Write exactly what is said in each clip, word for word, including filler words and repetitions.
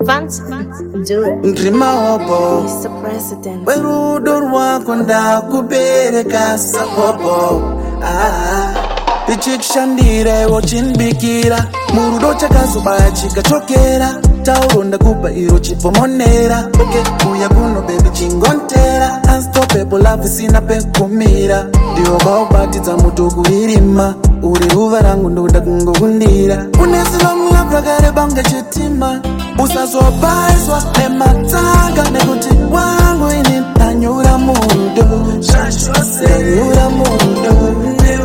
Fancy, do it. Ndrimaopo Mister President. werudo rwako ndakubereka sapopo. Ah, tichikushandira iwo chinbikira murudo chakazobaya chikachokera tauro ndakupa iro chipomonera. Okay, uya kuno baby chingontera unstoppable love sina pekumira ndiwo baubatidza mutugu irima uri ruva rangu ndoda kungokundira unesilomula prakare banga chitima usazobaizwa nematanga nekuti wangu ini nanyura mundo nanyura mundo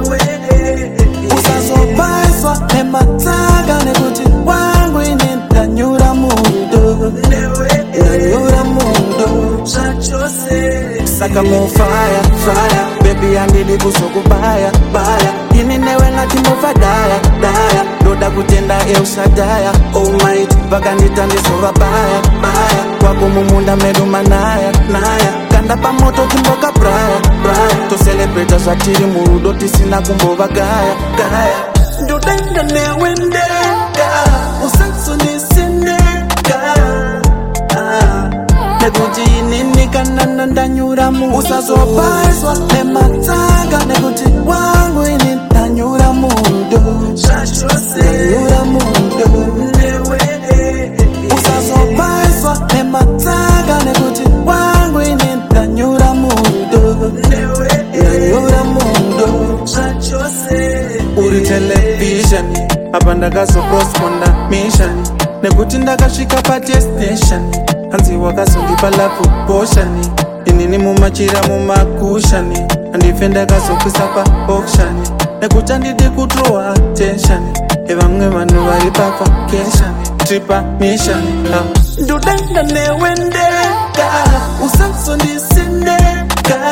usazobaizwa nematanga nekuti wangu ini nanyura mundo nanyura mundo saka mo fire fire baby andidi kusokubaya baya ini newe ngati mova daya daya ndoda kutenda eushadaya almighty paka nditandizova baya baya kwako mumunda medu manaya naya kanda pamoto timboka braya braya to celebrate zvatiri murudo tisina kumbova gaya gaya ndodenda newe ndega usansonisinega nekuti inini kanana ndanyura mundo usazobaizwa nematanga nekuti wangu ini ndanyura mundo nanyura mundo usazobaizwa nematanga nekuti wangu ini ndanyura mundo nanyura mundo uri television apa ndakazoposponda mission nekuti ndakasvika padestination hanzi wakazondipa lapo poshani inini mumachira mumakushani handife ndakazokwisa paokshani nekuti handidi kutrowa attention evamwe vanhu vari pavakeshani tripa mishani ndodenda newe ndega usansondisinega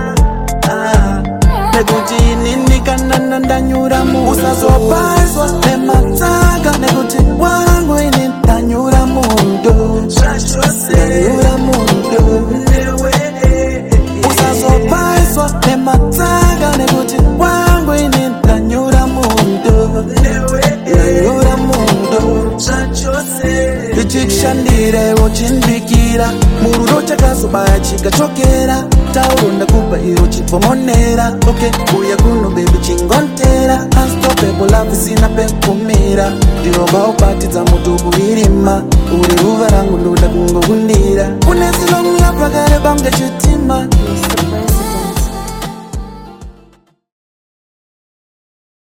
nekuti inini kanana ndanyura mundo usazobaizwa nematanga nekuti wangu ini ndanyura mundo nanyura mundo usazobaizwa nematanga nekuti wangu ini ndanyura mundo nanyura mundo tichikushandira iwo chinbikira murudo chakazobaya chikachokera tauro ndakupa iro chipomonera. Okay, uya kuno baby chingontera unstoppable love sina pekumira ndiwo baubatidza mutugu irima uri ruva rangu ndoda kungokundira unesilomula prakare banga chitima. Mister President.